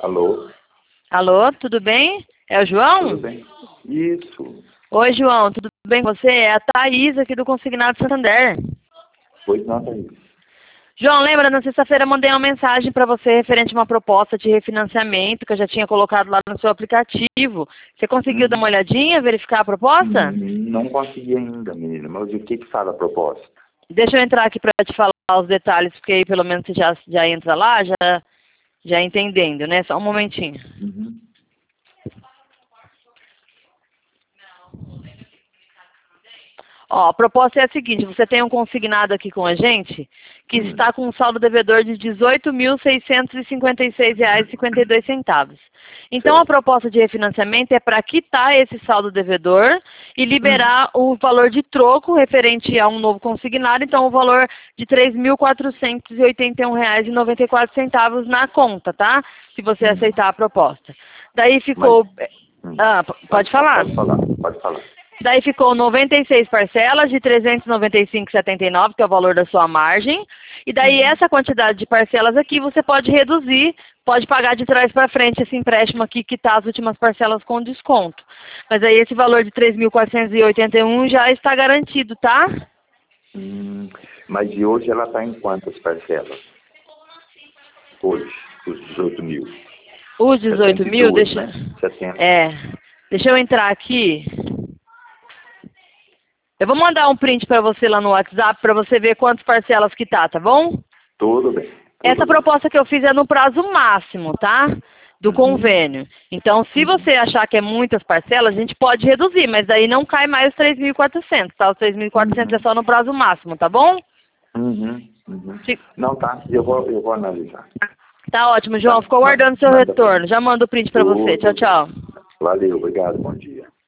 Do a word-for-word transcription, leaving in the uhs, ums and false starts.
Alô? Alô, tudo bem? É o João? Tudo bem? Isso. Oi, João, tudo bem com você? É a Thaís aqui do Consignado Santander. Pois não, Thaís. João, lembra, na sexta-feira eu mandei uma mensagem para você referente a uma proposta de refinanciamento que eu já tinha colocado lá no seu aplicativo. Você conseguiu dar Uhum. uma olhadinha, verificar a proposta? Hum, Não consegui ainda, menina. Mas o que que fala a proposta? Deixa eu entrar aqui para te falar os detalhes, porque aí pelo menos você já, já entra lá, já, já entendendo, né? Só um momentinho. Uhum. Ó, a proposta é a seguinte, você tem um consignado aqui com a gente que Hum. está com um saldo devedor de dezoito mil seiscentos e cinquenta e seis reais e cinquenta e dois centavos. Então, a Certo. proposta de refinanciamento é para quitar esse saldo devedor e liberar o valor de troco referente a um novo consignado, então o valor de três mil quatrocentos e oitenta e um reais e noventa e quatro centavos na conta, tá? Se você Hum. aceitar a proposta. Daí Mas... ficou... hum. Ah, p- pode falar. Pode falar, pode falar. Daí ficou noventa e seis parcelas de trezentos e noventa e cinco reais e setenta e nove centavos, que é o valor da sua margem. E daí Uhum. essa quantidade de parcelas aqui você pode reduzir, pode pagar de trás para frente esse empréstimo aqui, quitar as últimas parcelas com desconto. Mas aí esse valor de três mil quatrocentos e oitenta e um já está garantido, tá? Hum. Mas e hoje ela está em quantas parcelas? Hoje, os dezoito mil. Os dezoito mil, setenta e dois, deixa... né? setenta. É, deixa eu entrar aqui. Eu vou mandar um print para você lá no WhatsApp para você ver quantas parcelas que tá, tá bom? Tudo bem. Tudo Essa bem. proposta que eu fiz é no prazo máximo, tá? Do Uhum. convênio. Então, se Uhum. você achar que é muitas parcelas, a gente pode reduzir, mas daí não cai mais os três mil e quatrocentos, tá? Os três mil e quatrocentos Uhum. é só no prazo máximo, tá bom? Uhum. Uhum. Se- Não, tá. Eu vou, eu vou analisar. Tá ótimo, João. Tá? Ficou Ma- aguardando seu Manda pra mim. retorno. Já mando o print pra você. Tchau, Tudo bem. tchau. Valeu, obrigado, bom dia.